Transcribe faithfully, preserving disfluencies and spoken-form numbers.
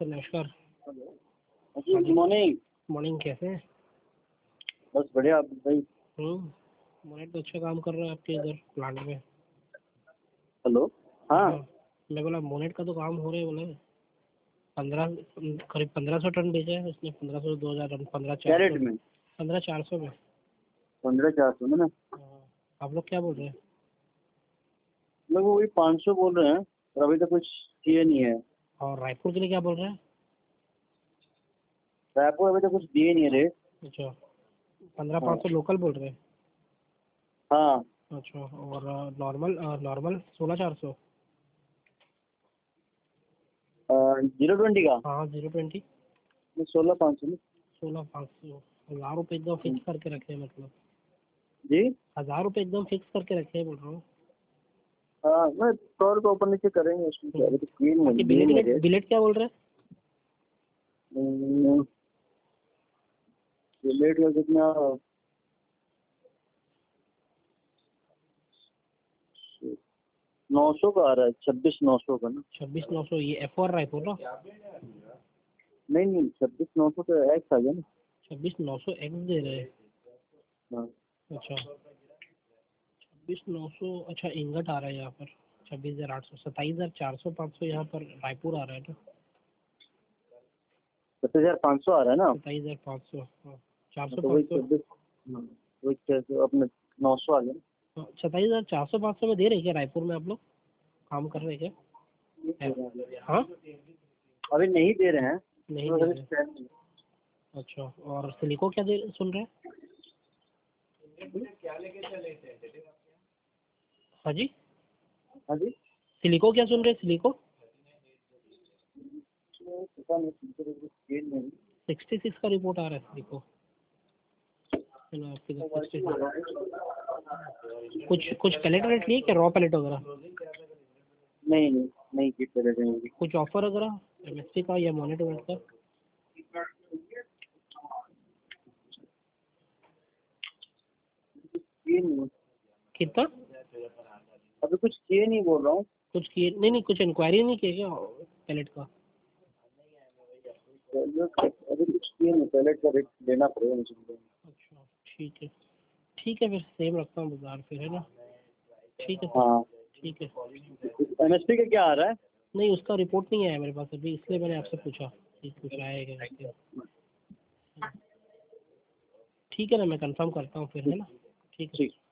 Sir नमस्कार। जी good morning. Morning, कैसे हैं? बस बढ़िया आप भाई। हम्म मोनेट तो अच्छा काम कर रहा है आपके इधर प्लांट में। हेलो। हाँ हाँ, मैं बोला मोनेट का तो काम हो रहा है, बोले पंद्रह करीब पंद्रह सौ टन बेचा है उसने। पंद्रह सौ दो हजार टन, पंद्रह क्या चार रेट सौ में? पंद्रह चार सौ में। पंद्रह चार सौ में ना? हाँ, आप लोग क्या बोल रहे हैं? लोग वही पाँच सौ बोल रहे हैं और अभी तक कुछ किए नहीं है। और रायपुर के लिए क्या बोल रहे हैं? रायपुर अभी तक कुछ दिए नहीं है रेट। अच्छा, पंद्रह हाँ पाँच सौ लोकल बोल रहे हैं। हाँ। अच्छा, और नॉर्मल नॉर्मल सोलह चार सौ। जीरो ट्वेंटी का हाँ, जीरो ट्वेंटी सोलह पाँच सौ में। सोलह पाँच सौ हजार रुपये एकदम फिक्स करके रखे हैं, मतलब जी हजार रुपये एकदम फिक्स करके रखे हैं बोल रहा हूँ। हाँ, मैं सौ रुपये ऊपर नीचे करेंगे उसमें क्या, अभी तो किए नहीं बाकी है, दिए बिलेट नहीं है रेट रेट। बिलेट क्या बोल रहे हैं? हम्म, ये रेट का कितना? नौ सौ का आ रहा है, छब्बीस नौ सौ का ना? छब्बीस नौ सौ ये एफ और रायपुर ना? नहीं नहीं, छब्बीस नौ सौ तो एक्स आ गया ना। छब्बीस नौ सौ एक्स दे रहे हैं। हाँ अच्छा, छब्बीस नौ सौ। अच्छा, इंगट आ रहा है यहाँ पर छब्बीस हजार आठ सौ, सत्ताईस हजार चार सौ पाँच सौ यहाँ पर रायपुर आ रहा है ना। सत्तर हजार पाँच सौ आ रहा है ना? सत्ताईस हजार पाँच सौ, हाँ, चार हाँ, सौ तो पाँच वही सौ छब्बीस। हाँ, वही छः सौ अपने नौ सौ आ गया ना। हाँ, सत्ताईस हजार चार सौ पाँच सौ में दे रहे हैं क्या रायपुर में आप लोग? काम कर रहे हैं नहीं दे रहे हैं। क्या? हाँ, अभी नहीं दे रहे हैं नहीं तो दे अभी रहे। स्टैंड नहीं अच्छा, और सिलिको क्या दे सुन रहे हैं? हाँ जी, है। हाँ जी। सिलिको क्या सुन रहे हैं? सिलिको तो पता नहीं किसी तरह से स्टैंड नहीं। सिक्सटी सिक्स का रिपोर्ट आ रहा है सिलिको, है ना आपके तो इधर वैसे ही हो रहा है। Sixty six. कुछ कुछ पैलेट रेट लिए क्या, रॉ पैलेट वगैरह? नहीं नहीं नहीं किट दे रहे हैं। कुछ ऑफर वगैरह एमएसपी का या मोनेट वोनेट का? किए नहीं, कितना? अभी कुछ किए नहीं बोल रहा हूँ। कुछ किए नहीं? नहीं कुछ इंक्वायरी नहीं किए क्या पैलेट का? अभी कुछ किए नहीं, पहले का रेट देना पड़ेगा मुझे। अच्छा, ठीक है। ठीक है, फिर सेम रखता हूँ बाजार फिर, है ना? ठीक है सर। हाँ। ठीक है। एमएसपी का क्या आ रहा है? नहीं, उसका रिपोर्ट नहीं आया मेरे पास अभी, इसलिए मैंने आपसे पूछा कि कुछ आएगा क्या। ठीक है ना, मैं कंफर्म करता हूँ फिर, है ना? ठीक है। ठीक।